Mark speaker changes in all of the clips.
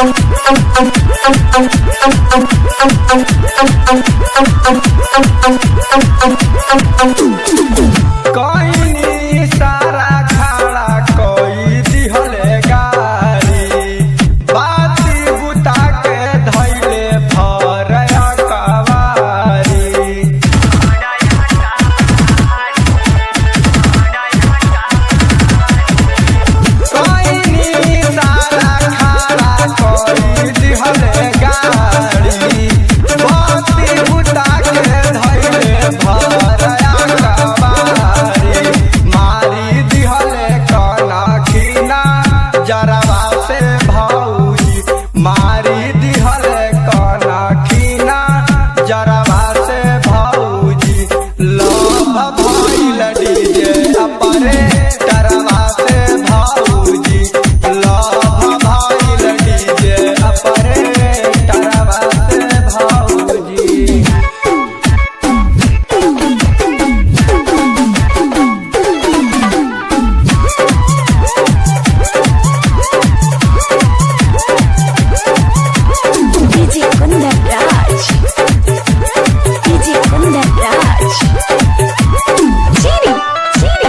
Speaker 1: कोई सारा खाड़ा कोई दिहले गारी बाती बुता के धैले भरया कवारी कोई सारा खाड़ा कोई दिहले गारी बाती बुता के धैले भरया कवारी मारी दिहले काना खीना जरवा से भौजी मारी दिहले काना खीना जरवा से भौजी लोभ भइल डीजे अपरे तरवा से भौजी लोभ भइल डीजे अपरे तरवा से भौजी
Speaker 2: DJ Kundaraj, DJ Kundaraj, Chiri, Chiri,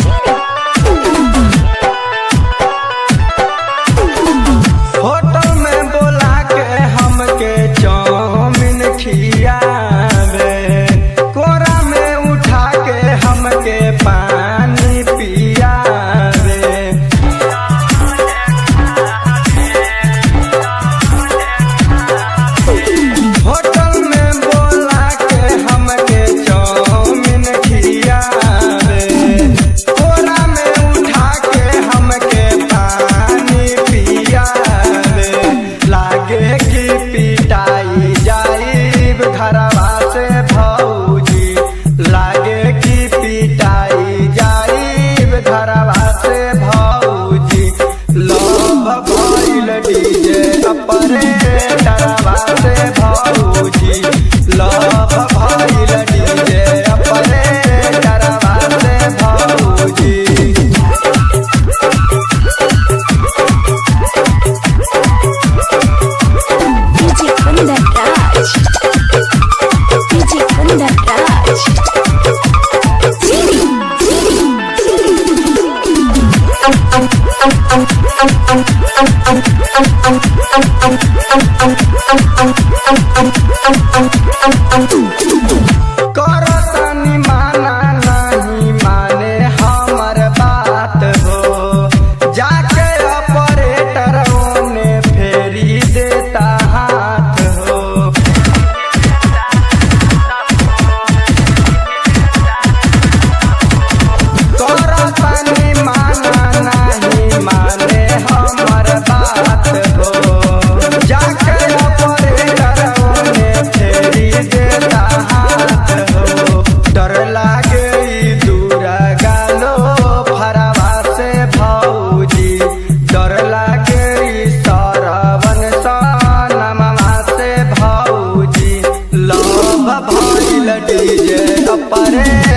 Speaker 1: hotel में बोला के हमके चाउमीन खियावे कोरा में उठा के हमके पानी पियावे होटल में बोला के हमके चाउमीन खियावे कोरा में उठा के हमके पानी पियावे लागे कि पिटाई जाइब घरवा से भौजी लागे कि पिटाई जाइब घरवा से भौजी लोभ भइल डीजे अपरे तरवा से भौजी लोभ भइल डीजे अपरे तरवा से भौजी
Speaker 2: DJ Kundaraj, DJ Kundaraj, Chiri, Chiri,
Speaker 1: करतनी माना नहीं माने हमर बात हो जाके ऑपरेटर ने फेरी देता हाथ हो करतनी माना नहीं माने हमर बात हो जाके ऑपरेटर ने फेरी देता हाथ हो डर लागे ई दूरा गालो फरवा से भौजी डर लागे ई सरवन सनमा से भौजी लोभ भइल डीजे अपरे